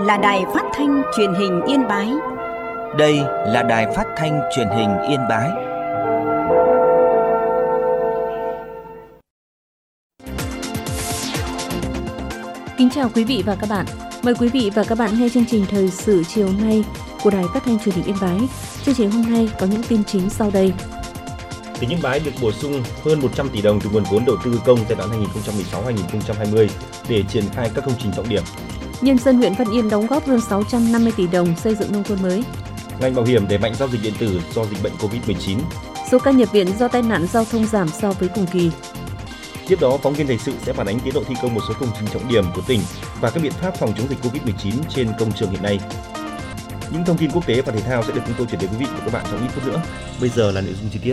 là Đài Phát thanh Truyền hình Yên Bái. Đây là Đài Phát thanh Truyền hình Yên Bái. Kính chào quý vị và các bạn. Mời quý vị và các bạn nghe chương trình Thời sự chiều nay của Đài Phát thanh Truyền hình Yên Bái. Chương trình hôm nay có những tin chính sau đây. Tỉnh Yên Bái được bổ sung hơn 100 tỷ đồng từ nguồn vốn đầu tư công giai đoạn 2016-2020 để triển khai các công trình trọng điểm. Nhân dân huyện Văn Yên đóng góp hơn 650 tỷ đồng xây dựng nông thôn mới. Ngành bảo hiểm đẩy mạnh giao dịch điện tử do dịch bệnh Covid-19. Số ca nhập viện do tai nạn giao thông giảm so với cùng kỳ. Tiếp đó, phóng viên thời sự sẽ phản ánh tiến độ thi công một số công trình trọng điểm của tỉnh và các biện pháp phòng chống dịch Covid-19 trên công trường hiện nay. Những thông tin quốc tế và thể thao sẽ được chúng tôi chuyển đến quý vị và các bạn trong ít phút nữa. Bây giờ là nội dung chi tiết.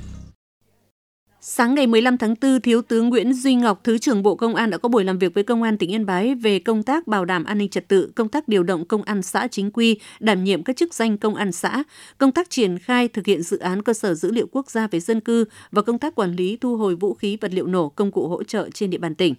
Sáng ngày 15 tháng 4, Thiếu tướng Nguyễn Duy Ngọc, Thứ trưởng Bộ Công an đã có buổi làm việc với Công an tỉnh Yên Bái về công tác bảo đảm an ninh trật tự, công tác điều động công an xã chính quy, đảm nhiệm các chức danh công an xã, công tác triển khai thực hiện dự án cơ sở dữ liệu quốc gia về dân cư và công tác quản lý thu hồi vũ khí, vật liệu nổ, công cụ hỗ trợ trên địa bàn tỉnh.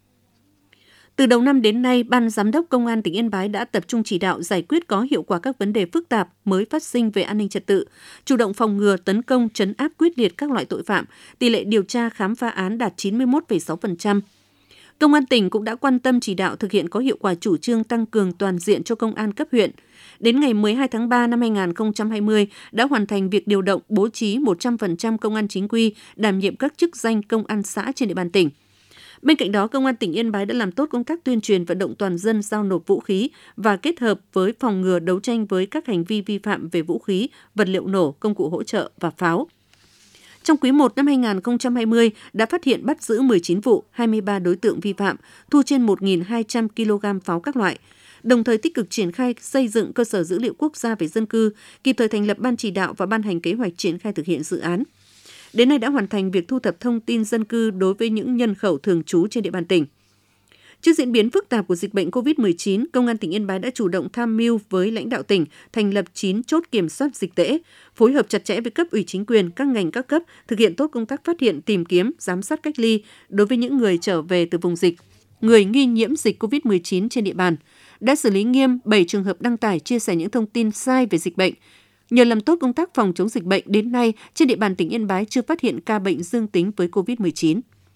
Từ đầu năm đến nay, Ban Giám đốc Công an tỉnh Yên Bái đã tập trung chỉ đạo giải quyết có hiệu quả các vấn đề phức tạp mới phát sinh về an ninh trật tự, chủ động phòng ngừa, tấn công, trấn áp quyết liệt các loại tội phạm, tỷ lệ điều tra khám phá án đạt 91,6%. Công an tỉnh cũng đã quan tâm chỉ đạo thực hiện có hiệu quả chủ trương tăng cường toàn diện cho công an cấp huyện. Đến ngày 12 tháng 3 năm 2020 đã hoàn thành việc điều động bố trí 100% công an chính quy đảm nhiệm các chức danh công an xã trên địa bàn tỉnh. Bên cạnh đó, Công an tỉnh Yên Bái đã làm tốt công tác tuyên truyền vận động toàn dân giao nộp vũ khí và kết hợp với phòng ngừa đấu tranh với các hành vi vi phạm về vũ khí, vật liệu nổ, công cụ hỗ trợ và pháo. Trong quý 1 năm 2020 đã phát hiện bắt giữ 19 vụ, 23 đối tượng vi phạm, thu trên 1.200 kg pháo các loại, đồng thời tích cực triển khai xây dựng cơ sở dữ liệu quốc gia về dân cư, kịp thời thành lập ban chỉ đạo và ban hành kế hoạch triển khai thực hiện dự án. Đến nay đã hoàn thành việc thu thập thông tin dân cư đối với những nhân khẩu thường trú trên địa bàn tỉnh. Trước diễn biến phức tạp của dịch bệnh COVID-19, Công an tỉnh Yên Bái đã chủ động tham mưu với lãnh đạo tỉnh thành lập 9 chốt kiểm soát dịch tễ, phối hợp chặt chẽ với cấp ủy chính quyền, các ngành các cấp, thực hiện tốt công tác phát hiện, tìm kiếm, giám sát cách ly đối với những người trở về từ vùng dịch, người nghi nhiễm dịch COVID-19 trên địa bàn. Đã xử lý nghiêm 7 trường hợp đăng tải, chia sẻ những thông tin sai về dịch bệnh. Nhờ làm tốt công tác phòng chống dịch bệnh, đến nay, trên địa bàn tỉnh Yên Bái chưa phát hiện ca bệnh dương tính với COVID-19.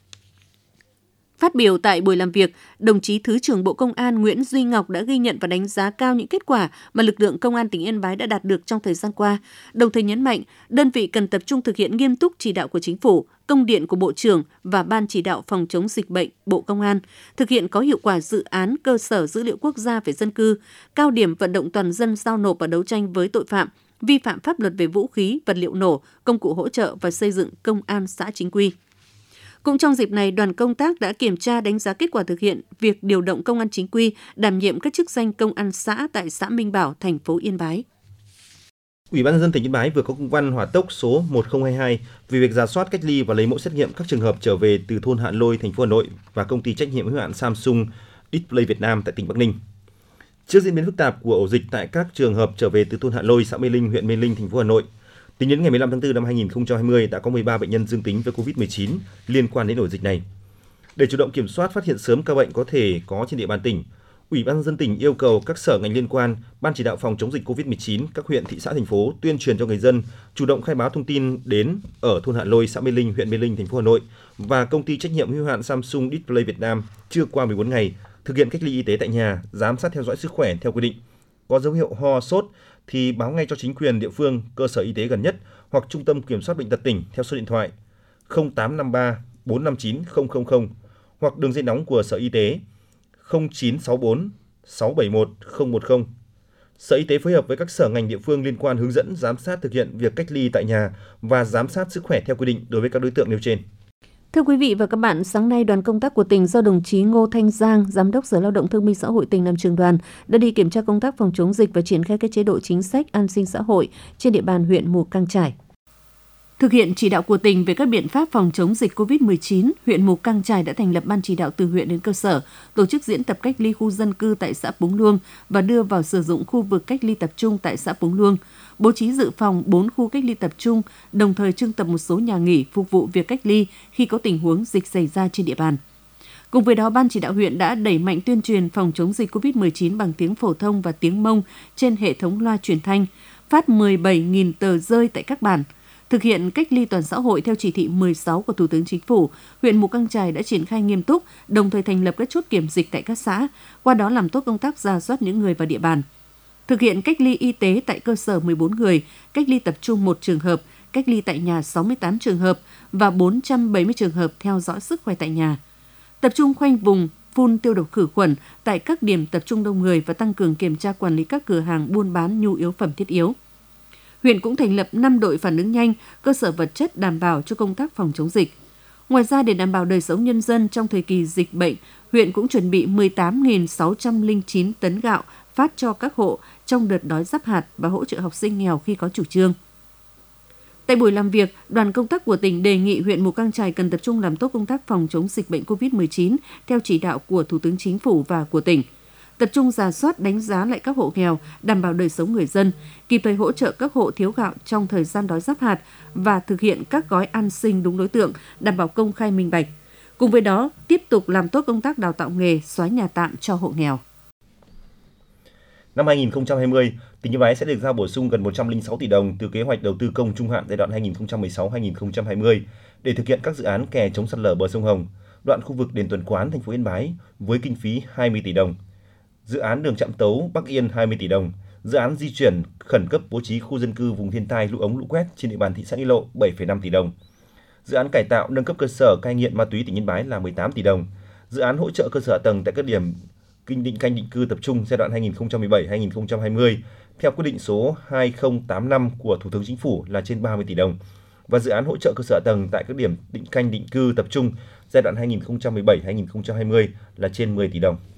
Phát biểu tại buổi làm việc, đồng chí Thứ trưởng Bộ Công an Nguyễn Duy Ngọc đã ghi nhận và đánh giá cao những kết quả mà lực lượng Công an tỉnh Yên Bái đã đạt được trong thời gian qua, đồng thời nhấn mạnh đơn vị cần tập trung thực hiện nghiêm túc chỉ đạo của Chính phủ, công điện của Bộ trưởng và Ban chỉ đạo phòng chống dịch bệnh Bộ Công an, thực hiện có hiệu quả dự án cơ sở dữ liệu quốc gia về dân cư, cao điểm vận động toàn dân giao nộp và đấu tranh với tội phạm, vi phạm pháp luật về vũ khí, vật liệu nổ, công cụ hỗ trợ và xây dựng công an xã chính quy. Cũng trong dịp này, đoàn công tác đã kiểm tra đánh giá kết quả thực hiện việc điều động công an chính quy đảm nhiệm các chức danh công an xã tại xã Minh Bảo, thành phố Yên Bái. Ủy ban nhân dân tỉnh Yên Bái vừa có công văn hỏa tốc số 1022 về việc rà soát, cách ly và lấy mẫu xét nghiệm các trường hợp trở về từ thôn Hạ Lôi, thành phố Hà Nội và công ty trách nhiệm hữu hạn Samsung Display Việt Nam tại tỉnh Bắc Ninh. Trước diễn biến phức tạp của ổ dịch tại các trường hợp trở về từ thôn Hạ Lôi, xã Mê Linh, huyện Mê Linh, thành phố Hà Nội, tính đến ngày 15 tháng 4 năm 2020 đã có 13 bệnh nhân dương tính với COVID-19 liên quan đến ổ dịch này. Để chủ động kiểm soát, phát hiện sớm ca bệnh có thể có trên địa bàn tỉnh, Ủy ban nhân dân tỉnh yêu cầu các sở ngành liên quan, Ban chỉ đạo phòng chống dịch COVID-19, các huyện, thị xã, thành phố tuyên truyền cho người dân chủ động khai báo thông tin đến ở thôn Hạ Lôi, xã Mê Linh, huyện Mê Linh, thành phố Hà Nội và công ty trách nhiệm hữu hạn Samsung Display Việt Nam chưa qua 14 ngày, thực hiện cách ly y tế tại nhà, giám sát theo dõi sức khỏe theo quy định. Có dấu hiệu ho, sốt thì báo ngay cho chính quyền địa phương, cơ sở y tế gần nhất hoặc Trung tâm Kiểm soát Bệnh tật tỉnh theo số điện thoại 0853 459 000 hoặc đường dây nóng của Sở Y tế 0964 671 010. Sở Y tế phối hợp với các sở ngành địa phương liên quan hướng dẫn giám sát thực hiện việc cách ly tại nhà và giám sát sức khỏe theo quy định đối với các đối tượng nêu trên. Thưa quý vị và các bạn, sáng nay đoàn công tác của tỉnh do đồng chí Ngô Thanh Giang, Giám đốc Sở Lao động Thương binh Xã hội tỉnh làm trưởng đoàn, đã đi kiểm tra công tác phòng chống dịch và triển khai các chế độ chính sách an sinh xã hội trên địa bàn huyện Mù Cang Chải. Thực hiện chỉ đạo của tỉnh về các biện pháp phòng chống dịch COVID-19, huyện Mù Cang Chải đã thành lập ban chỉ đạo từ huyện đến cơ sở, tổ chức diễn tập cách ly khu dân cư tại xã Púng Luông và đưa vào sử dụng khu vực cách ly tập trung tại xã Púng Luông, bố trí dự phòng 4 khu cách ly tập trung, đồng thời trưng tập một số nhà nghỉ phục vụ việc cách ly khi có tình huống dịch xảy ra trên địa bàn. Cùng với đó, Ban chỉ đạo huyện đã đẩy mạnh tuyên truyền phòng chống dịch COVID-19 bằng tiếng phổ thông và tiếng Mông trên hệ thống loa truyền thanh, phát 17.000 tờ rơi tại các bản. Thực hiện cách ly toàn xã hội theo chỉ thị 16 của Thủ tướng Chính phủ, huyện Mù Căng Chải đã triển khai nghiêm túc, đồng thời thành lập các chốt kiểm dịch tại các xã, qua đó làm tốt công tác rà soát những người vào địa bàn. Thực hiện cách ly y tế tại cơ sở 14 người, cách ly tập trung 1 trường hợp, cách ly tại nhà 68 trường hợp và 470 trường hợp theo dõi sức khỏe tại nhà. Tập trung khoanh vùng, phun tiêu độc khử khuẩn tại các điểm tập trung đông người và tăng cường kiểm tra quản lý các cửa hàng buôn bán nhu yếu phẩm thiết yếu. Huyện cũng thành lập 5 đội phản ứng nhanh, cơ sở vật chất đảm bảo cho công tác phòng chống dịch. Ngoài ra, để đảm bảo đời sống nhân dân trong thời kỳ dịch bệnh, huyện cũng chuẩn bị 18.609 tấn gạo phát cho các hộ trong đợt đói giáp hạt và hỗ trợ học sinh nghèo khi có chủ trương. Tại buổi làm việc, đoàn công tác của tỉnh đề nghị huyện Mù Căng Chải cần tập trung làm tốt công tác phòng chống dịch bệnh COVID-19 theo chỉ đạo của Thủ tướng Chính phủ và của tỉnh. Tập trung rà soát đánh giá lại các hộ nghèo, đảm bảo đời sống người dân, kịp thời hỗ trợ các hộ thiếu gạo trong thời gian đói giáp hạt và thực hiện các gói an sinh đúng đối tượng, đảm bảo công khai minh bạch. Cùng với đó, tiếp tục làm tốt công tác đào tạo nghề, xóa nhà tạm cho hộ nghèo. Năm 2020, tỉnh Yên Bái sẽ được giao bổ sung gần 106 tỷ đồng từ kế hoạch đầu tư công trung hạn giai đoạn 2016-2020 để thực hiện các dự án kè chống sạt lở bờ sông Hồng, đoạn khu vực đền Tuần Quán, thành phố Yên Bái với kinh phí 20 tỷ đồng. Dự án đường Trạm Tấu, Bắc Yên 20 tỷ đồng. Dự án di chuyển khẩn cấp bố trí khu dân cư vùng thiên tai lũ ống lũ quét trên địa bàn thị xã Nghi Lộ 7,5 tỷ đồng. Dự án cải tạo nâng cấp cơ sở cai nghiện ma túy tỉnh Yên Bái là 18 tỷ đồng. Dự án hỗ trợ cơ sở hạ tầng tại các điểm định canh định cư tập trung giai đoạn 2017-2020 theo quyết định số 2085 của Thủ tướng Chính phủ là trên 30 tỷ đồng. Và dự án hỗ trợ cơ sở hạ tầng tại các điểm định canh định cư tập trung giai đoạn 2017-2020 là trên 10 tỷ đồng.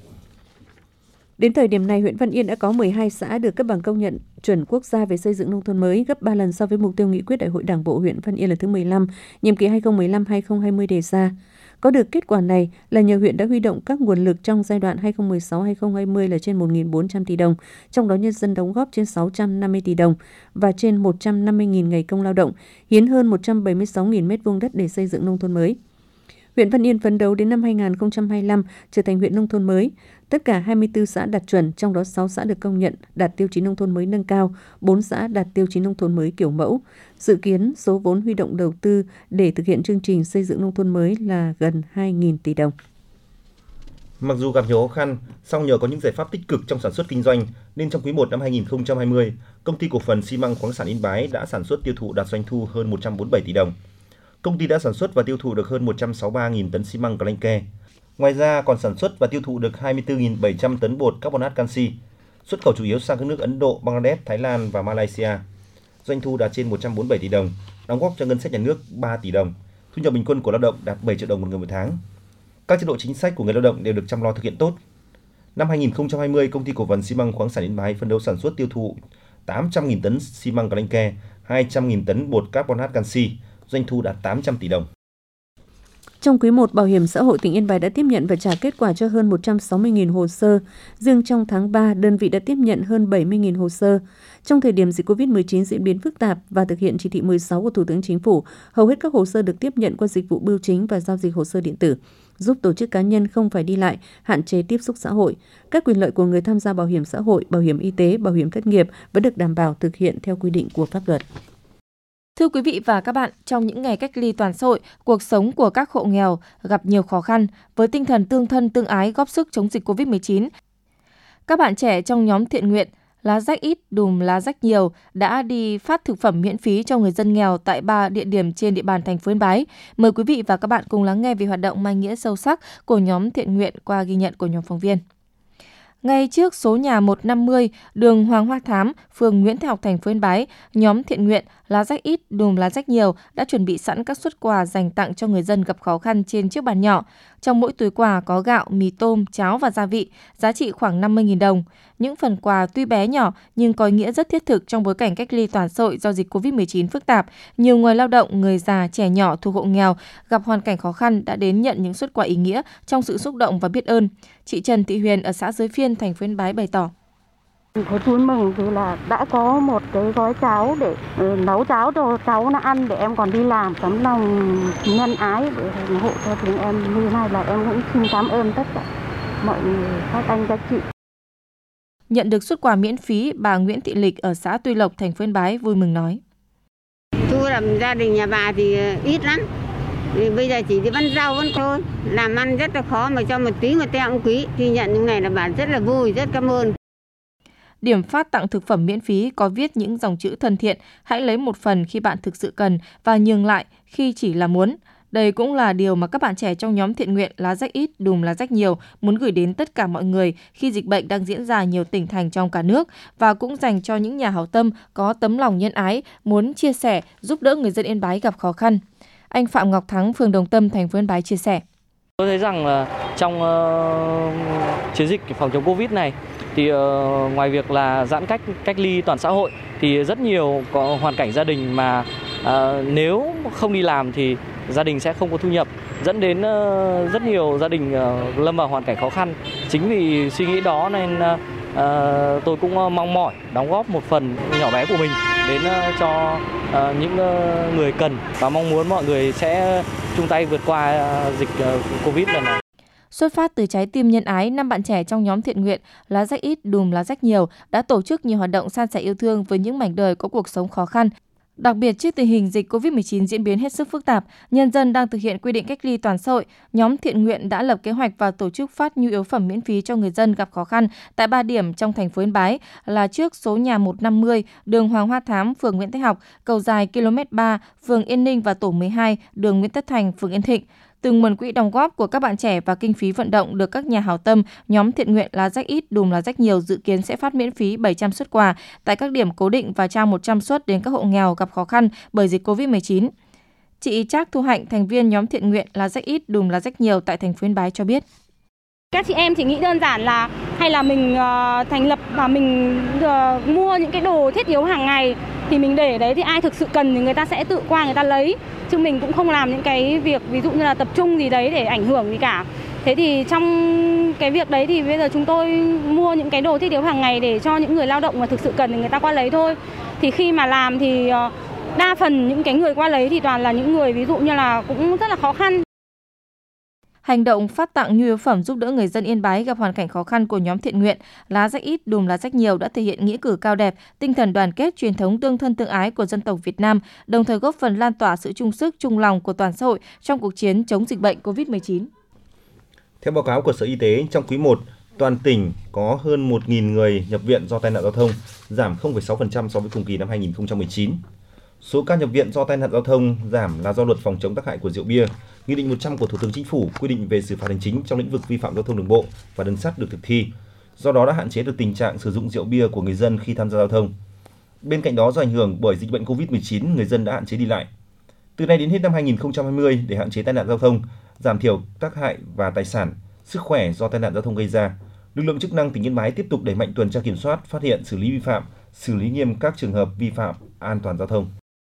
Đến thời điểm này, huyện Văn Yên đã có 12 xã được cấp bằng công nhận chuẩn quốc gia về xây dựng nông thôn mới, gấp 3 lần so với mục tiêu nghị quyết Đại hội Đảng bộ huyện Văn Yên lần thứ 15, nhiệm kỳ 2015-2020 đề ra. Có được kết quả này là nhờ huyện đã huy động các nguồn lực trong giai đoạn 2016-2020 là trên 1.400 tỷ đồng, trong đó nhân dân đóng góp trên 650 tỷ đồng và trên 150.000 ngày công lao động, hiến hơn 176.000 m2 đất để xây dựng nông thôn mới. Huyện Văn Yên phấn đấu đến năm 2025 trở thành huyện nông thôn mới. Tất cả 24 xã đạt chuẩn, trong đó 6 xã được công nhận đạt tiêu chí nông thôn mới nâng cao, 4 xã đạt tiêu chí nông thôn mới kiểu mẫu. Dự kiến số vốn huy động đầu tư để thực hiện chương trình xây dựng nông thôn mới là gần 2.000 tỷ đồng. Mặc dù gặp nhiều khó khăn, song nhờ có những giải pháp tích cực trong sản xuất kinh doanh, nên trong quý 1 năm 2020, Công ty Cổ phần Xi măng Khoáng sản Yên Bái đã sản xuất tiêu thụ đạt doanh thu hơn 147 tỷ đồng. Công ty đã sản xuất và tiêu thụ được hơn 163.000 tấn xi măng Glenke. Ngoài ra còn sản xuất và tiêu thụ được 24.700 tấn bột carbonat canxi, xuất khẩu chủ yếu sang các nước Ấn Độ, Bangladesh, Thái Lan và Malaysia. Doanh thu đạt trên 147 tỷ đồng, đóng góp cho ngân sách nhà nước 3 tỷ đồng. Thu nhập bình quân của lao động đạt 7 triệu đồng một người một tháng. Các chế độ chính sách của người lao động đều được chăm lo thực hiện tốt. Năm 2020, Công ty Cổ phần Xi măng Khoáng sản Yên Bái phấn đấu sản xuất tiêu thụ 800.000 tấn xi măng Glenke, 200.000 tấn bột carbonat canxi, doanh thu đạt 800 tỷ đồng. Trong quý 1, Bảo hiểm xã hội tỉnh Yên Bái đã tiếp nhận và trả kết quả cho hơn 160.000 hồ sơ. Riêng trong tháng 3, đơn vị đã tiếp nhận hơn 70.000 hồ sơ. Trong thời điểm dịch COVID-19 diễn biến phức tạp và thực hiện chỉ thị 16 của Thủ tướng Chính phủ, hầu hết các hồ sơ được tiếp nhận qua dịch vụ bưu chính và giao dịch hồ sơ điện tử, giúp tổ chức cá nhân không phải đi lại, hạn chế tiếp xúc xã hội. Các quyền lợi của người tham gia bảo hiểm xã hội, bảo hiểm y tế, bảo hiểm thất nghiệp vẫn được đảm bảo thực hiện theo quy định của pháp luật. Thưa quý vị và các bạn, trong những ngày cách ly toàn xã hội, cuộc sống của các hộ nghèo gặp nhiều khó khăn. Với tinh thần tương thân tương ái góp sức chống dịch COVID-19, các bạn trẻ trong nhóm thiện nguyện Lá rách ít đùm lá rách nhiều đã đi phát thực phẩm miễn phí cho người dân nghèo tại 3 địa điểm trên địa bàn thành phố Yên Bái. Mời quý vị và các bạn cùng lắng nghe về hoạt động mang nghĩa sâu sắc của nhóm thiện nguyện qua ghi nhận của nhóm phóng viên. Ngay trước số nhà 150, đường Hoàng Hoa Thám, phường Nguyễn Thái Học, thành phố Yên Bái, nhóm thiện nguyện Lá rách ít đùm lá rách nhiều đã chuẩn bị sẵn các suất quà dành tặng cho người dân gặp khó khăn trên chiếc bàn nhỏ. Trong mỗi túi quà có gạo, mì tôm, cháo và gia vị, giá trị khoảng 50.000 đồng. Những phần quà tuy bé nhỏ nhưng có ý nghĩa rất thiết thực trong bối cảnh cách ly toàn xã hội do dịch COVID-19 phức tạp. Nhiều người lao động, người già, trẻ nhỏ thuộc hộ nghèo gặp hoàn cảnh khó khăn đã đến nhận những suất quà ý nghĩa trong sự xúc động và biết ơn. Chị Trần Thị Huyền ở xã Giới Phiên, thành phố Yên Bái bày tỏ. Thấy vui mừng vì là đã có một cái gói cháo để nấu cháo cho cháu nó ăn để em còn đi làm, tấm lòng nhân ái để ủng hộ cho chúng em như này là em cũng xin cảm ơn tất cả mọi người, các anh các chị. Nhận được suất quà miễn phí, bà Nguyễn Thị Lịch ở xã Tuy Lộc, thành phố Yên Bái vui mừng nói: Thu nhập gia đình nhà bà thì ít lắm. Thì bây giờ chỉ đi bán rau vẫn thôi, làm ăn rất là khó mà cho một tí người ta cũng quý. Thì nhận những này là bà rất là vui, rất cảm ơn. Điểm phát tặng thực phẩm miễn phí có viết những dòng chữ thân thiện: hãy lấy một phần khi bạn thực sự cần và nhường lại khi chỉ là muốn. Đây cũng là điều mà các bạn trẻ trong nhóm thiện nguyện Lá Rách Ít Đùm Lá Rách Nhiều muốn gửi đến tất cả mọi người khi dịch bệnh đang diễn ra nhiều tỉnh thành trong cả nước, và cũng dành cho những nhà hảo tâm có tấm lòng nhân ái muốn chia sẻ giúp đỡ người dân Yên Bái gặp khó khăn. Anh Phạm Ngọc Thắng, phường Đồng Tâm, thành phố Yên Bái chia sẻ: Tôi thấy rằng là trong chiến dịch phòng chống Covid này thì ngoài việc là giãn cách ly toàn xã hội thì rất nhiều có hoàn cảnh gia đình mà nếu không đi làm thì gia đình sẽ không có thu nhập, dẫn đến rất nhiều gia đình lâm vào hoàn cảnh khó khăn. Chính vì suy nghĩ đó nên tôi cũng mong mỏi đóng góp một phần nhỏ bé của mình đến cho những người cần, và mong muốn mọi người sẽ chung tay vượt qua dịch Covid lần này. Xuất phát từ trái tim nhân ái, 5 bạn trẻ trong nhóm thiện nguyện Lá Rách Ít Đùm Lá Rách Nhiều đã tổ chức nhiều hoạt động san sẻ yêu thương với những mảnh đời có cuộc sống khó khăn. Đặc biệt trước tình hình dịch Covid-19 diễn biến hết sức phức tạp, nhân dân đang thực hiện quy định cách ly toàn xã hội, nhóm thiện nguyện đã lập kế hoạch và tổ chức phát nhu yếu phẩm miễn phí cho người dân gặp khó khăn tại 3 điểm trong thành phố Yên Bái là trước số nhà 150, đường Hoàng Hoa Thám, phường Nguyễn Thái Học, cầu dài km 3, phường Yên Ninh và tổ 12, đường Nguyễn Tất Thành, phường Yên Thịnh. Từ nguồn quỹ đóng góp của các bạn trẻ và kinh phí vận động được các nhà hảo tâm, nhóm thiện nguyện Lá Rách Ít Đùm Lá Rách Nhiều dự kiến sẽ phát miễn phí 700 suất quà tại các điểm cố định và trao 100 suất đến các hộ nghèo gặp khó khăn bởi dịch Covid-19. Chị Trác Thu Hạnh, thành viên nhóm thiện nguyện Lá Rách Ít Đùm Lá Rách Nhiều tại thành phố Yên Bái cho biết: Các chị em chỉ nghĩ đơn giản là hay là mình thành lập và mình mua những cái đồ thiết yếu hàng ngày thì mình để đấy, thì ai thực sự cần thì người ta sẽ tự qua người ta lấy, chứ mình cũng không làm những cái việc ví dụ như là tập trung gì đấy để ảnh hưởng gì cả. Thế thì trong cái việc đấy thì bây giờ chúng tôi mua những cái đồ thiết yếu hàng ngày để cho những người lao động mà thực sự cần thì người ta qua lấy thôi. Thì khi mà làm thì đa phần những cái người qua lấy thì toàn là những người ví dụ như là cũng rất là khó khăn. Hành động phát tặng nhu yếu phẩm giúp đỡ người dân Yên Bái gặp hoàn cảnh khó khăn của nhóm thiện nguyện Lá Rách Ít Đùm Lá Rách Nhiều đã thể hiện nghĩa cử cao đẹp, tinh thần đoàn kết, truyền thống tương thân tương ái của dân tộc Việt Nam, đồng thời góp phần lan tỏa sự chung sức, chung lòng của toàn xã hội trong cuộc chiến chống dịch bệnh Covid-19. Theo báo cáo của Sở Y tế, trong quý 1, toàn tỉnh có hơn 1.000 người nhập viện do tai nạn giao thông, giảm 0,6% so với cùng kỳ năm 2019. Số ca nhập viện do tai nạn giao thông giảm là do luật phòng chống tác hại của rượu bia, Nghị định 100 của Thủ tướng Chính phủ quy định về xử phạt hành chính trong lĩnh vực vi phạm giao thông đường bộ và đường sắt được thực thi. Do đó đã hạn chế được tình trạng sử dụng rượu bia của người dân khi tham gia giao thông. Bên cạnh đó, do ảnh hưởng bởi dịch bệnh Covid-19, người dân đã hạn chế đi lại. Từ nay đến hết năm 2020, để hạn chế tai nạn giao thông, giảm thiểu tác hại và tài sản, sức khỏe do tai nạn giao thông gây ra, lực lượng chức năng tỉnh Yên Bái tiếp tục đẩy mạnh tuần tra kiểm soát, phát hiện, xử lý vi phạm, xử lý nghiêm các trường hợp vi phạm an toàn giao thông.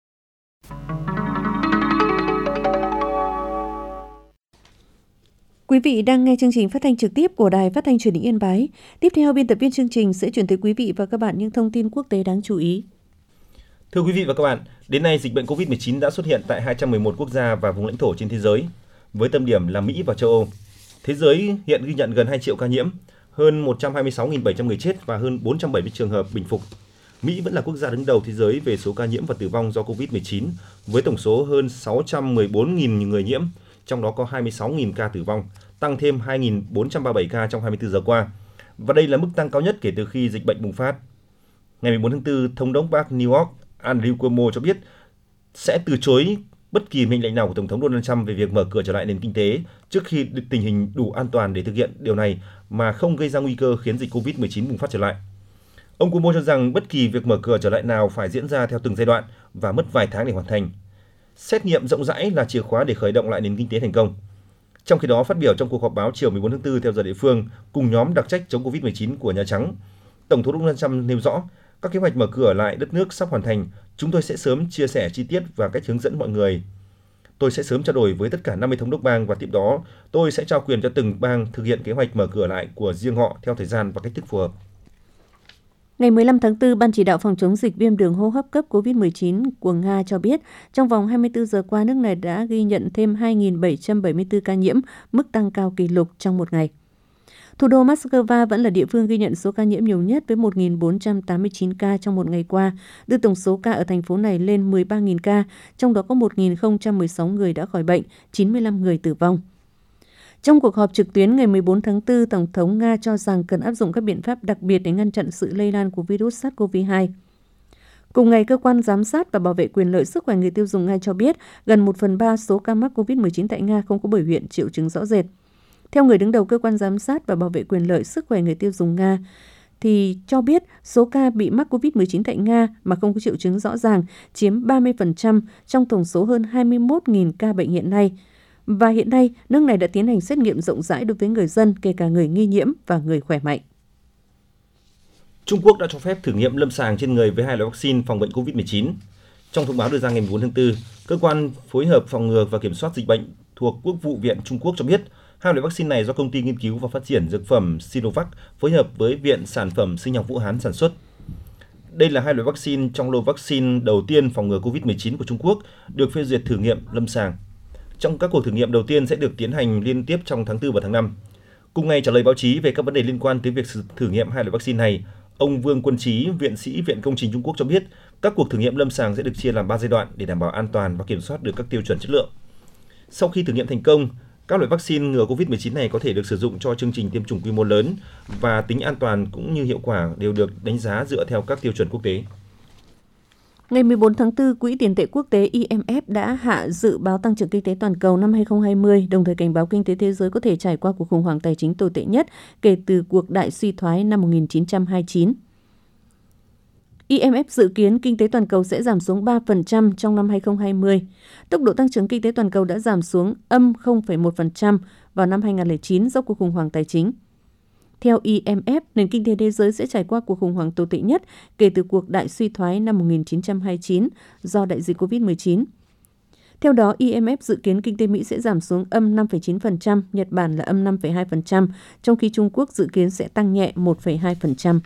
Quý vị đang nghe chương trình phát thanh trực tiếp của Đài Phát thanh Truyền hình Yên Bái. Tiếp theo, biên tập viên chương trình sẽ chuyển tới quý vị và các bạn những thông tin quốc tế đáng chú ý. Thưa quý vị và các bạn, đến nay dịch bệnh Covid-19 đã xuất hiện tại 211 quốc gia và vùng lãnh thổ trên thế giới, với tâm điểm là Mỹ và châu Âu. Thế giới hiện ghi nhận gần 2 triệu ca nhiễm, hơn 126.700 người chết và hơn 470 trường hợp bình phục. Mỹ vẫn là quốc gia đứng đầu thế giới về số ca nhiễm và tử vong do Covid-19, với tổng số hơn 614.000 người nhiễm, trong đó có 26.000 ca tử vong, tăng thêm 2.437 ca trong 24 giờ qua. Và đây là mức tăng cao nhất kể từ khi dịch bệnh bùng phát. Ngày 14 tháng 4, Thống đốc bang New York Andrew Cuomo cho biết sẽ từ chối bất kỳ mệnh lệnh nào của Tổng thống Donald Trump về việc mở cửa trở lại nền kinh tế trước khi tình hình đủ an toàn để thực hiện điều này mà không gây ra nguy cơ khiến dịch Covid-19 bùng phát trở lại. Ông Cuomo cho rằng bất kỳ việc mở cửa trở lại nào phải diễn ra theo từng giai đoạn và mất vài tháng để hoàn thành. Xét nghiệm rộng rãi là chìa khóa để khởi động lại nền kinh tế thành công. Trong khi đó, phát biểu trong cuộc họp báo chiều 14 tháng 4 theo giờ địa phương cùng nhóm đặc trách chống Covid-19 của Nhà Trắng, Tổng thống Donald Trump nêu rõ các kế hoạch mở cửa lại đất nước sắp hoàn thành. Chúng tôi sẽ sớm chia sẻ chi tiết và cách hướng dẫn mọi người. Tôi sẽ sớm trao đổi với tất cả 50 thống đốc bang và tiếp đó tôi sẽ trao quyền cho từng bang thực hiện kế hoạch mở cửa lại của riêng họ theo thời gian và cách thức phù hợp. Ngày 15 tháng 4, Ban chỉ đạo phòng chống dịch viêm đường hô hấp cấp COVID-19 của Nga cho biết, trong vòng 24 giờ qua, nước này đã ghi nhận thêm 2.774 ca nhiễm, mức tăng cao kỷ lục trong một ngày. Thủ đô Moscow vẫn là địa phương ghi nhận số ca nhiễm nhiều nhất với 1.489 ca trong một ngày qua, đưa tổng số ca ở thành phố này lên 13.000 ca, trong đó có 1.016 người đã khỏi bệnh, 95 người tử vong. Trong cuộc họp trực tuyến ngày 14 tháng 4, Tổng thống Nga cho rằng cần áp dụng các biện pháp đặc biệt để ngăn chặn sự lây lan của virus SARS-CoV-2. Cùng ngày, Cơ quan Giám sát và Bảo vệ quyền lợi sức khỏe người tiêu dùng Nga cho biết gần 1/3 số ca mắc COVID-19 tại Nga không có biểu hiện triệu chứng rõ rệt. Theo người đứng đầu Cơ quan Giám sát và Bảo vệ quyền lợi sức khỏe người tiêu dùng Nga, thì cho biết số ca bị mắc COVID-19 tại Nga mà không có triệu chứng rõ ràng chiếm 30% trong tổng số hơn 21.000 ca bệnh hiện nay. Và hiện nay, nước này đã tiến hành xét nghiệm rộng rãi đối với người dân, kể cả người nghi nhiễm và người khỏe mạnh. Trung Quốc đã cho phép thử nghiệm lâm sàng trên người với 2 loại vaccine phòng bệnh COVID-19. Trong thông báo đưa ra ngày 4 tháng 4, Cơ quan Phối hợp Phòng ngừa và Kiểm soát Dịch bệnh thuộc Quốc vụ viện Trung Quốc cho biết, 2 loại vaccine này do Công ty Nghiên cứu và Phát triển Dược phẩm Sinovac phối hợp với Viện Sản phẩm Sinh học Vũ Hán sản xuất. Đây là 2 loại vaccine trong lô vaccine đầu tiên phòng ngừa COVID-19 của Trung Quốc được phê duyệt thử nghiệm lâm sàng. Trong các cuộc thử nghiệm đầu tiên sẽ được tiến hành liên tiếp trong tháng 4 và tháng 5. Cùng ngày trả lời báo chí về các vấn đề liên quan tới việc thử nghiệm 2 loại vaccine này, ông Vương Quân Trí, viện sĩ Viện Công trình Trung Quốc cho biết các cuộc thử nghiệm lâm sàng sẽ được chia làm 3 giai đoạn để đảm bảo an toàn và kiểm soát được các tiêu chuẩn chất lượng. Sau khi thử nghiệm thành công, các loại vaccine ngừa COVID-19 này có thể được sử dụng cho chương trình tiêm chủng quy mô lớn và tính an toàn cũng như hiệu quả đều được đánh giá dựa theo các tiêu chuẩn quốc tế. Ngày 14 tháng 4, Quỹ tiền tệ quốc tế IMF đã hạ dự báo tăng trưởng kinh tế toàn cầu năm 2020, đồng thời cảnh báo kinh tế thế giới có thể trải qua cuộc khủng hoảng tài chính tồi tệ nhất kể từ cuộc đại suy thoái năm 1929. IMF dự kiến kinh tế toàn cầu sẽ giảm xuống 3% trong năm 2020. Tốc độ tăng trưởng kinh tế toàn cầu đã giảm xuống âm 0,1% vào năm 2009 do cuộc khủng hoảng tài chính. Theo IMF, nền kinh tế thế giới sẽ trải qua cuộc khủng hoảng tồi tệ nhất kể từ cuộc đại suy thoái năm 1929 do đại dịch COVID-19. Theo đó, IMF dự kiến kinh tế Mỹ sẽ giảm xuống âm 5,9%, Nhật Bản là âm 5,2%, trong khi Trung Quốc dự kiến sẽ tăng nhẹ 1,2%.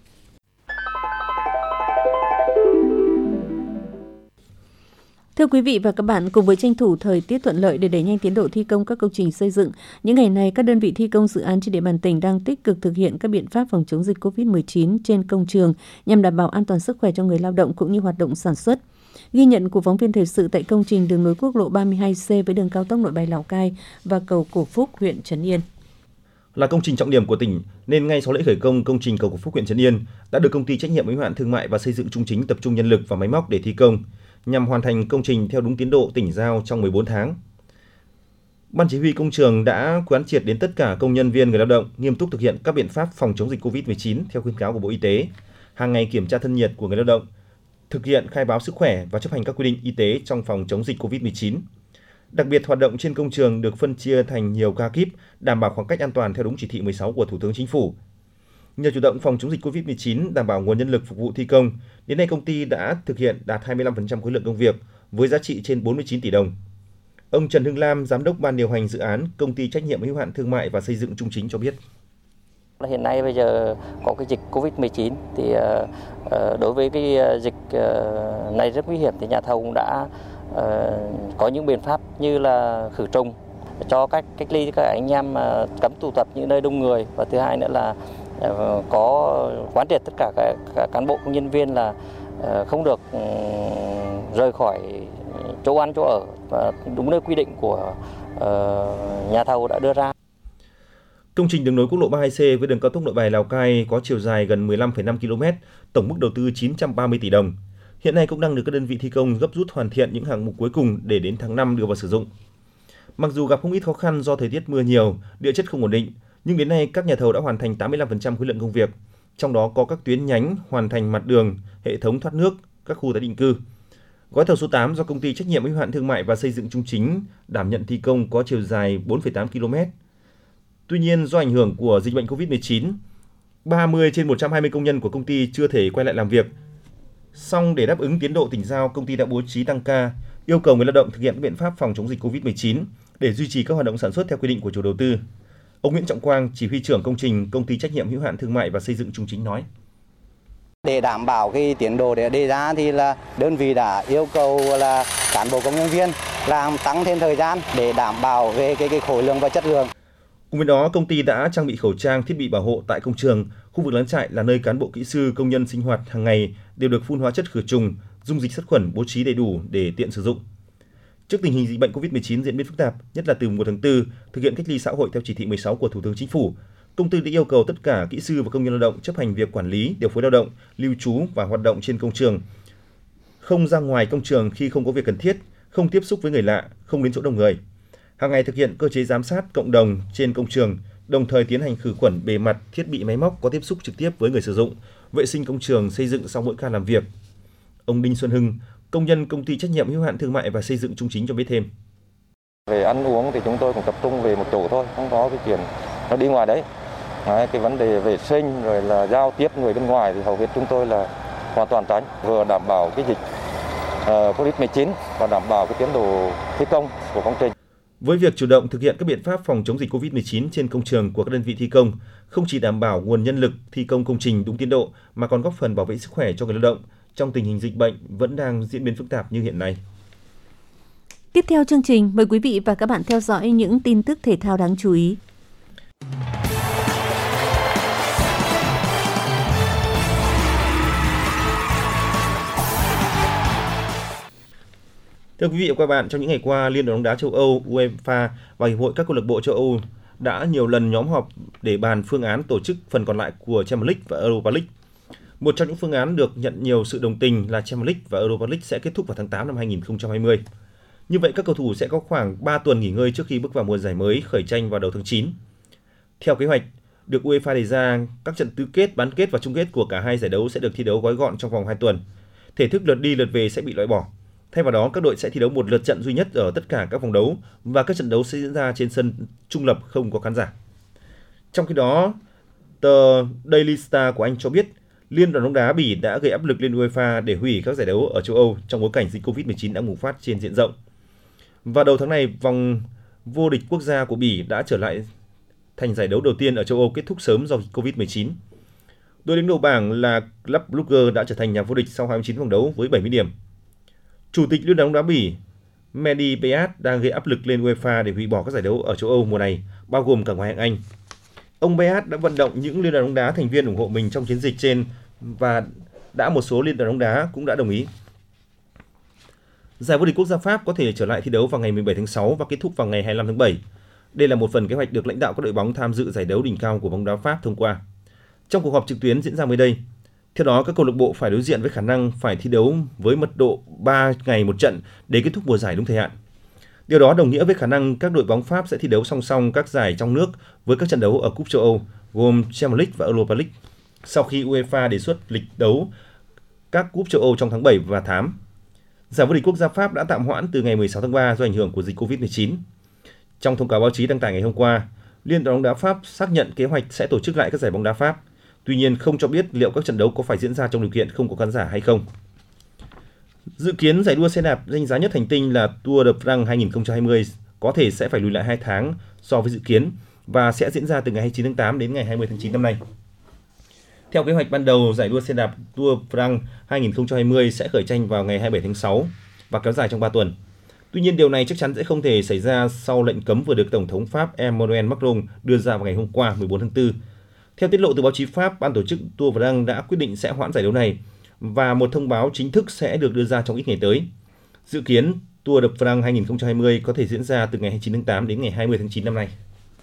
Thưa quý vị và các bạn, cùng với tranh thủ thời tiết thuận lợi để đẩy nhanh tiến độ thi công các công trình xây dựng, những ngày này các đơn vị thi công dự án trên địa bàn tỉnh đang tích cực thực hiện các biện pháp phòng chống dịch COVID-19 trên công trường nhằm đảm bảo an toàn sức khỏe cho người lao động cũng như hoạt động sản xuất. Ghi nhận của phóng viên thời sự tại công trình đường nối quốc lộ 32C với đường cao tốc Nội Bài Lào Cai và cầu Cổ Phúc, huyện Trấn Yên. Là công trình trọng điểm của tỉnh nên ngay sau lễ khởi công, công trình cầu Cổ Phúc, huyện Trấn Yên đã được công ty trách nhiệm hữu hạn thương mại và xây dựng Trung Chính tập trung nhân lực và máy móc để thi công nhằm hoàn thành công trình theo đúng tiến độ tỉnh giao trong 14 tháng. Ban chỉ huy công trường đã quán triệt đến tất cả công nhân viên, người lao động nghiêm túc thực hiện các biện pháp phòng chống dịch COVID-19 theo khuyến cáo của Bộ Y tế, hàng ngày kiểm tra thân nhiệt của người lao động, thực hiện khai báo sức khỏe và chấp hành các quy định y tế trong phòng chống dịch COVID-19. Đặc biệt, hoạt động trên công trường được phân chia thành nhiều ca kíp, đảm bảo khoảng cách an toàn theo đúng chỉ thị 16 của Thủ tướng Chính phủ. Nhờ chủ động phòng chống dịch COVID-19, đảm bảo nguồn nhân lực phục vụ thi công, đến nay công ty đã thực hiện đạt 25% khối lượng công việc với giá trị trên 49 tỷ đồng. Ông Trần Hưng Lam, Giám đốc Ban điều hành dự án Công ty trách nhiệm hữu hạn thương mại và xây dựng Trung Chính cho biết. Hiện nay bây giờ có cái dịch COVID-19 thì đối với cái dịch này rất nguy hiểm thì nhà thầu cũng đã có những biện pháp như là khử trùng cho cách ly các anh em cấm tụ tập những nơi đông người, và thứ hai nữa là có quán triệt tất cả các cán bộ công nhân viên là không được rời khỏi chỗ ăn chỗ ở và đúng nơi quy định của nhà thầu đã đưa ra. Công trình đường nối quốc lộ 32C với đường cao tốc Nội Bài Lào Cai có chiều dài gần 15,5 km, tổng mức đầu tư 930 tỷ đồng. Hiện nay cũng đang được các đơn vị thi công gấp rút hoàn thiện những hạng mục cuối cùng để đến tháng 5 đưa vào sử dụng. Mặc dù gặp không ít khó khăn do thời tiết mưa nhiều, địa chất không ổn định, nhưng đến nay các nhà thầu đã hoàn thành 85% khối lượng công việc, trong đó có các tuyến nhánh hoàn thành mặt đường, hệ thống thoát nước, các khu tái định cư. Gói thầu số 8 do Công ty trách nhiệm hữu hạn thương mại và xây dựng Trung Chính đảm nhận thi công có chiều dài 4,8 km. Tuy nhiên, do ảnh hưởng của dịch bệnh COVID-19, 30 trên 120 công nhân của công ty chưa thể quay lại làm việc. Song để đáp ứng tiến độ tỉnh giao, công ty đã bố trí tăng ca, yêu cầu người lao động thực hiện các biện pháp phòng chống dịch COVID-19 để duy trì các hoạt động sản xuất theo quy định của chủ đầu tư. Ông Nguyễn Trọng Quang, chỉ huy trưởng công trình Công ty trách nhiệm hữu hạn thương mại và xây dựng Trung Chính nói: Để đảm bảo cái tiến độ để đề ra thì là đơn vị đã yêu cầu là cán bộ công nhân viên làm tăng thêm thời gian để đảm bảo về cái khối lượng và chất lượng. Cùng với đó, công ty đã trang bị khẩu trang, thiết bị bảo hộ tại công trường, khu vực lán trại là nơi cán bộ kỹ sư, công nhân sinh hoạt hàng ngày đều được phun hóa chất khử trùng, dung dịch sát khuẩn bố trí đầy đủ để tiện sử dụng. Trước tình hình dịch bệnh COVID-19 diễn biến phức tạp, nhất là từ 1 tháng 4, thực hiện cách ly xã hội theo chỉ thị 16 của Thủ tướng Chính phủ, công ty đã yêu cầu tất cả kỹ sư và công nhân lao động chấp hành việc quản lý, điều phối lao động, lưu trú và hoạt động trên công trường, không ra ngoài công trường khi không có việc cần thiết, không tiếp xúc với người lạ, không đến chỗ đông người. Hàng ngày thực hiện cơ chế giám sát cộng đồng trên công trường, đồng thời tiến hành khử khuẩn bề mặt, thiết bị máy móc có tiếp xúc trực tiếp với người sử dụng, vệ sinh công trường xây dựng sau mỗi ca làm việc. Ông Đinh Xuân Hưng, công nhân công ty trách nhiệm hữu hạn thương mại và xây dựng Trung Chính cho biết thêm. Về ăn uống thì chúng tôi cũng tập trung về một chỗ thôi, không có cái chuyện nó đi ngoài đấy. Cái vấn đề vệ sinh rồi là giao tiếp người bên ngoài thì hầu hết chúng tôi là hoàn toàn tránh, vừa đảm bảo cái dịch COVID-19 và đảm bảo cái tiến độ thi công của công trình. Với việc chủ động thực hiện các biện pháp phòng chống dịch COVID-19 trên công trường của các đơn vị thi công, không chỉ đảm bảo nguồn nhân lực thi công công trình đúng tiến độ mà còn góp phần bảo vệ sức khỏe cho người lao động trong tình hình dịch bệnh vẫn đang diễn biến phức tạp như hiện nay. Tiếp theo chương trình, mời quý vị và các bạn theo dõi những tin tức thể thao đáng chú ý. Thưa quý vị và các bạn, trong những ngày qua, Liên đoàn bóng đá châu Âu, UEFA và Hiệp hội các câu lạc bộ châu Âu đã nhiều lần nhóm họp để bàn phương án tổ chức phần còn lại của Champions League và Europa League. Một trong những phương án được nhận nhiều sự đồng tình là Champions League và Europa League sẽ kết thúc vào tháng 8 năm 2020. Như vậy, các cầu thủ sẽ có khoảng 3 tuần nghỉ ngơi trước khi bước vào mùa giải mới khởi tranh vào đầu tháng 9. Theo kế hoạch, được UEFA đề ra, các trận tứ kết, bán kết và chung kết của cả hai giải đấu sẽ được thi đấu gói gọn trong vòng 2 tuần. Thể thức lượt đi lượt về sẽ bị loại bỏ. Thay vào đó, các đội sẽ thi đấu một lượt trận duy nhất ở tất cả các vòng đấu và các trận đấu sẽ diễn ra trên sân trung lập không có khán giả. Trong khi đó, tờ Daily Star của Anh cho biết, Liên đoàn bóng đá Bỉ đã gây áp lực lên UEFA để hủy các giải đấu ở châu Âu trong bối cảnh dịch Covid-19 đã bùng phát trên diện rộng. Vào đầu tháng này, vòng vô địch quốc gia của Bỉ đã trở lại thành giải đấu đầu tiên ở châu Âu kết thúc sớm do Covid-19. Đội đứng đầu bảng là Club Brugge đã trở thành nhà vô địch sau 29 vòng đấu với 70 điểm. Chủ tịch Liên đoàn bóng đá Bỉ Mehdi Beat đang gây áp lực lên UEFA để hủy bỏ các giải đấu ở châu Âu mùa này, bao gồm cả ngoại hạng Anh. Ông Beat đã vận động những liên đoàn bóng đá thành viên ủng hộ mình trong chiến dịch trên và một số liên đoàn bóng đá cũng đã đồng ý. Giải vô địch quốc gia Pháp có thể trở lại thi đấu vào ngày 17 tháng 6 và kết thúc vào ngày 25 tháng 7. Đây là một phần kế hoạch được lãnh đạo các đội bóng tham dự giải đấu đỉnh cao của bóng đá Pháp thông qua. Trong cuộc họp trực tuyến diễn ra mới đây, theo đó các câu lạc bộ phải đối diện với khả năng phải thi đấu với mật độ 3 ngày một trận để kết thúc mùa giải đúng thời hạn. Điều đó đồng nghĩa với khả năng các đội bóng Pháp sẽ thi đấu song song các giải trong nước với các trận đấu ở Cúp châu Âu, gồm Champions League và Europa League, sau khi UEFA đề xuất lịch đấu các Cúp châu Âu trong tháng 7 và 8. Giải vô địch quốc gia Pháp đã tạm hoãn từ ngày 16 tháng 3 do ảnh hưởng của dịch Covid-19. Trong thông cáo báo chí đăng tải ngày hôm qua, Liên đoàn bóng đá Pháp xác nhận kế hoạch sẽ tổ chức lại các giải bóng đá Pháp. Tuy nhiên không cho biết liệu các trận đấu có phải diễn ra trong điều kiện không có khán giả hay không. Dự kiến giải đua xe đạp danh giá nhất hành tinh là Tour de France 2020 có thể sẽ phải lùi lại 2 tháng so với dự kiến và sẽ diễn ra từ ngày 29 tháng 8 đến ngày 20 tháng 9 năm nay. Theo kế hoạch ban đầu, giải đua xe đạp Tour de France 2020 sẽ khởi tranh vào ngày 27 tháng 6 và kéo dài trong 3 tuần. Tuy nhiên điều này chắc chắn sẽ không thể xảy ra sau lệnh cấm vừa được Tổng thống Pháp Emmanuel Macron đưa ra vào ngày hôm qua 14 tháng 4. Theo tiết lộ từ báo chí Pháp, ban tổ chức Tour de France đã quyết định sẽ hoãn giải đấu này và một thông báo chính thức sẽ được đưa ra trong ít ngày tới. Dự kiến Tour de France 2020 có thể diễn ra từ ngày 29 tháng 8 đến ngày 20 tháng 9 năm nay.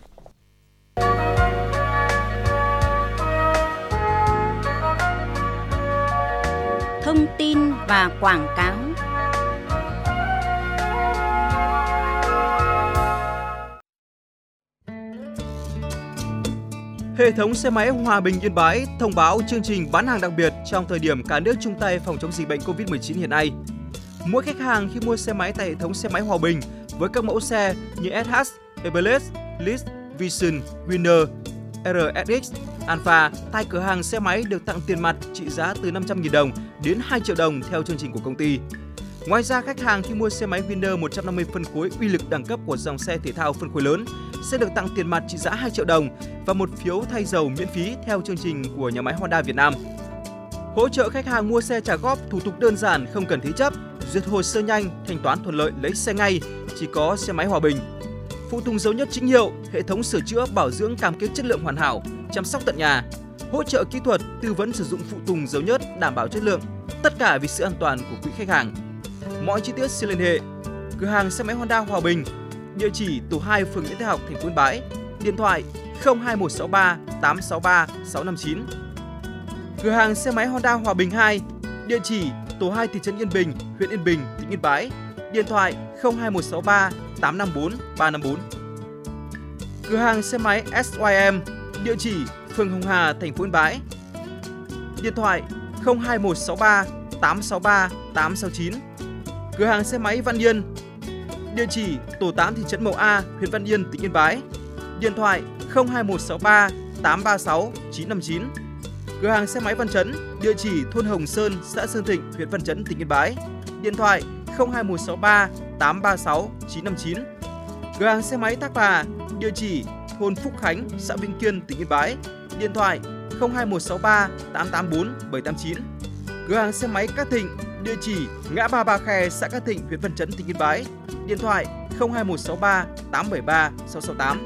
Thông tin và quảng cáo. Hệ thống xe máy Hòa Bình Yên Bái thông báo chương trình bán hàng đặc biệt trong thời điểm cả nước chung tay phòng chống dịch bệnh Covid-19 hiện nay. Mỗi khách hàng khi mua xe máy tại hệ thống xe máy Hòa Bình với các mẫu xe như SH, Everest, List, Vision, Winner, RSX, Alpha tại cửa hàng xe máy được tặng tiền mặt trị giá từ 500.000 đồng đến 2 triệu đồng theo chương trình của công ty. Ngoài ra, khách hàng khi mua xe máy Winner 150 phân khối uy lực đẳng cấp của dòng xe thể thao phân khối lớn sẽ được tặng tiền mặt trị giá 2 triệu đồng và một phiếu thay dầu miễn phí theo chương trình của nhà máy Honda Việt Nam. hỗ trợ khách hàng mua xe trả góp, thủ tục đơn giản không cần thế chấp, duyệt hồ sơ nhanh, thanh toán thuận lợi lấy xe ngay, chỉ có xe máy Hòa Bình. Phụ tùng dầu nhất chính hiệu, hệ thống sửa chữa bảo dưỡng cam kết chất lượng hoàn hảo, chăm sóc tận nhà, hỗ trợ kỹ thuật, tư vấn sử dụng phụ tùng dầu nhất đảm bảo chất lượng, tất cả vì sự an toàn của quý khách hàng. Mọi chi tiết xin liên hệ cửa hàng xe máy Honda Hòa Bình, địa chỉ tổ 2 phường Nguyễn Thái Học, thành phố Yên Bái, điện thoại 02163 863 659. Cửa hàng xe máy Honda Hòa Bình 2, địa chỉ tổ 2 thị trấn Yên Bình, huyện Yên Bình, tỉnh Yên Bái, điện thoại 02163 854 354. Cửa hàng xe máy SYM, địa chỉ phường Hồng Hà, thành phố Yên Bái, điện thoại 02163 863 869. Cửa hàng xe máy Văn Yên, địa chỉ tổ 8 thị trấn Mậu A, huyện Văn Yên, tỉnh Yên Bái, điện thoại 02163 836 959. Cửa hàng xe máy Văn Chấn, địa chỉ thôn Hồng Sơn, xã Sơn Thịnh, huyện Văn Chấn, tỉnh Yên Bái, điện thoại 02163 836 959. Cửa hàng xe máy Thác Bà, địa chỉ thôn Phúc Khánh, xã Vĩnh Kiên, tỉnh Yên Bái, điện thoại 02163 884 789. Cửa hàng xe máy Cát Thịnh, địa chỉ ngã ba Bà Khè, xã Cát Thịnh, huyện Văn Chấn, tỉnh Yên Bái, điện thoại 02163 873 668.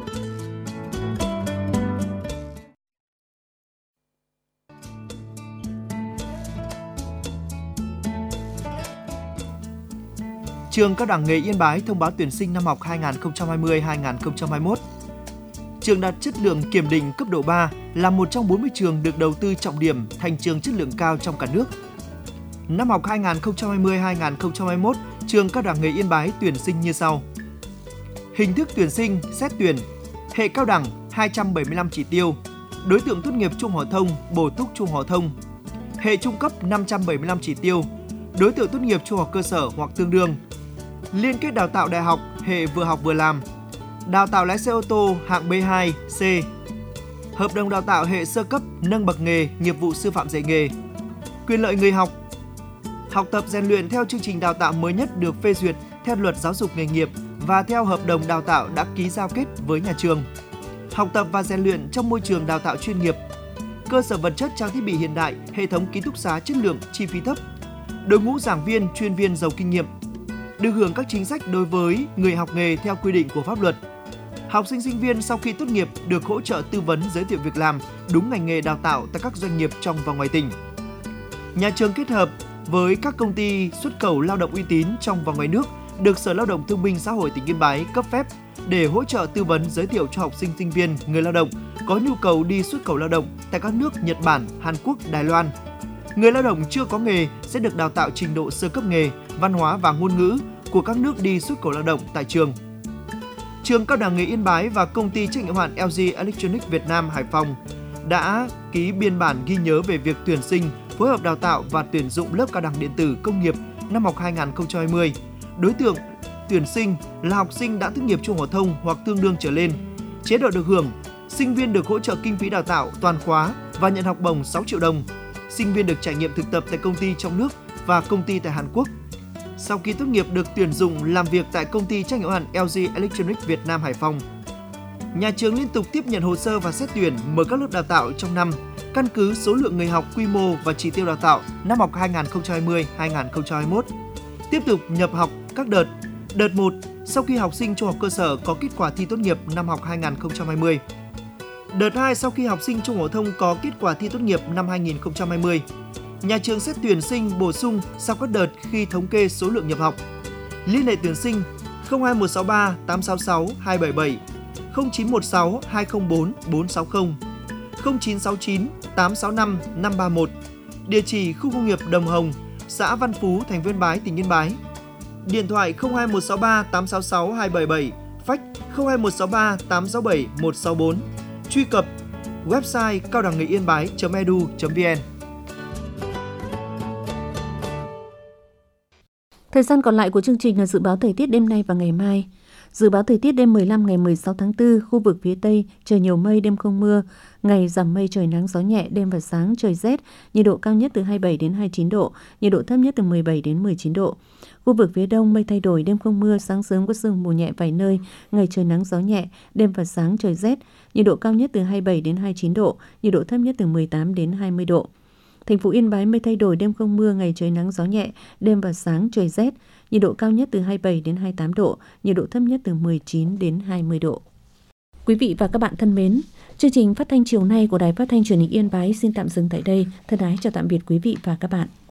Trường Cao đẳng nghề Yên Bái thông báo tuyển sinh năm học 2020-2021. Trường đạt chất lượng kiểm định cấp độ 3 là một trong 40 trường được đầu tư trọng điểm thành trường chất lượng cao trong cả nước. Năm học 2020-2021, Trường Cao đẳng nghề Yên Bái tuyển sinh như sau. Hình thức tuyển sinh, xét tuyển: hệ cao đẳng 275 chỉ tiêu, đối tượng tốt nghiệp trung học phổ thông, bổ túc trung học phổ thông. Hệ trung cấp 575 chỉ tiêu, đối tượng tốt nghiệp trung học cơ sở hoặc tương đương. Liên kết đào tạo đại học, hệ vừa học vừa làm. Đào tạo lái xe ô tô hạng B2, C. Hợp đồng đào tạo hệ sơ cấp, nâng bậc nghề, nghiệp vụ sư phạm dạy nghề. Quyền lợi người học: học tập rèn luyện theo chương trình đào tạo mới nhất được phê duyệt theo Luật Giáo dục nghề nghiệp và theo hợp đồng đào tạo đã ký giao kết với nhà trường. Học tập và rèn luyện trong môi trường đào tạo chuyên nghiệp. Cơ sở vật chất, trang thiết bị hiện đại, hệ thống ký túc xá chất lượng, chi phí thấp. Đội ngũ giảng viên, chuyên viên giàu kinh nghiệm. Được hưởng các chính sách đối với người học nghề theo quy định của pháp luật. Học sinh sinh viên sau khi tốt nghiệp được hỗ trợ tư vấn giới thiệu việc làm đúng ngành nghề đào tạo tại các doanh nghiệp trong và ngoài tỉnh. Nhà trường kết hợp với các công ty xuất khẩu lao động uy tín trong và ngoài nước được Sở Lao động Thương binh Xã hội tỉnh Yên Bái cấp phép để hỗ trợ tư vấn giới thiệu cho học sinh sinh viên, người lao động có nhu cầu đi xuất khẩu lao động tại các nước Nhật Bản, Hàn Quốc, Đài Loan. Người lao động chưa có nghề sẽ được đào tạo trình độ sơ cấp nghề, văn hóa và ngôn ngữ của các nước đi xuất khẩu lao động tại trường. Trường Cao đẳng nghề Yên Bái và công ty trách nhiệm hữu hạn LG Electronics Việt Nam Hải Phòng đã ký biên bản ghi nhớ về việc tuyển sinh, phối hợp đào tạo và tuyển dụng lớp cao đẳng điện tử công nghiệp năm học 2020. Đối tượng tuyển sinh là học sinh đã tốt nghiệp trung học phổ thông hoặc tương đương trở lên. Chế độ được hưởng: sinh viên được hỗ trợ kinh phí đào tạo toàn khóa và nhận học bổng 6 triệu đồng. Sinh viên được trải nghiệm thực tập tại công ty trong nước và công ty tại Hàn Quốc. Sau khi tốt nghiệp được tuyển dụng làm việc tại công ty trách nhiệm hữu hạn LG Electronics Việt Nam Hải Phòng. Nhà trường liên tục tiếp nhận hồ sơ và xét tuyển mở các lớp đào tạo trong năm, căn cứ số lượng người học, quy mô và chỉ tiêu đào tạo năm học 2020-2021. Tiếp tục nhập học các đợt. Đợt 1, sau khi học sinh trung học cơ sở có kết quả thi tốt nghiệp năm học 2020. Đợt 2, sau khi học sinh trung học phổ thông có kết quả thi tốt nghiệp năm 2020. Nhà trường xét tuyển sinh bổ sung sau các đợt khi thống kê số lượng nhập học. Liên hệ tuyển sinh 02163 866 277, 0916 204 460, 0969 865 531. Địa chỉ khu công nghiệp Đồng Hồng, xã Văn Phú, thành phố Yên Bái, tỉnh Yên Bái. Điện thoại 02163 866 277, fax 02163 867 164. Truy cập website cao đẳng nghề Yên Bái.edu.vn. Thời gian còn lại của chương trình là dự báo thời tiết đêm nay và ngày mai. Dự báo thời tiết đêm 15 ngày 16 tháng 4, khu vực phía Tây trời nhiều mây, đêm không mưa, ngày giảm mây, trời nắng gió nhẹ, đêm và sáng trời rét, nhiệt độ cao nhất từ 27 đến 29 độ, nhiệt độ thấp nhất từ 17 đến 19 độ. Khu vực phía Đông mây thay đổi, đêm không mưa, sáng sớm có sương mù nhẹ vài nơi, ngày trời nắng gió nhẹ, đêm và sáng trời rét, nhiệt độ cao nhất từ 27 đến 29 độ, nhiệt độ thấp nhất từ 18 đến 20 độ. Thành phố Yên Bái mây thay đổi, đêm không mưa, ngày trời nắng gió nhẹ, đêm và sáng trời rét. Nhiệt độ cao nhất từ 27 đến 28 độ, nhiệt độ thấp nhất từ 19 đến 20 độ. Quý vị và các bạn thân mến, chương trình phát thanh chiều nay của Đài Phát thanh Truyền hình Yên Bái xin tạm dừng tại đây. Thân ái chào tạm biệt quý vị và các bạn.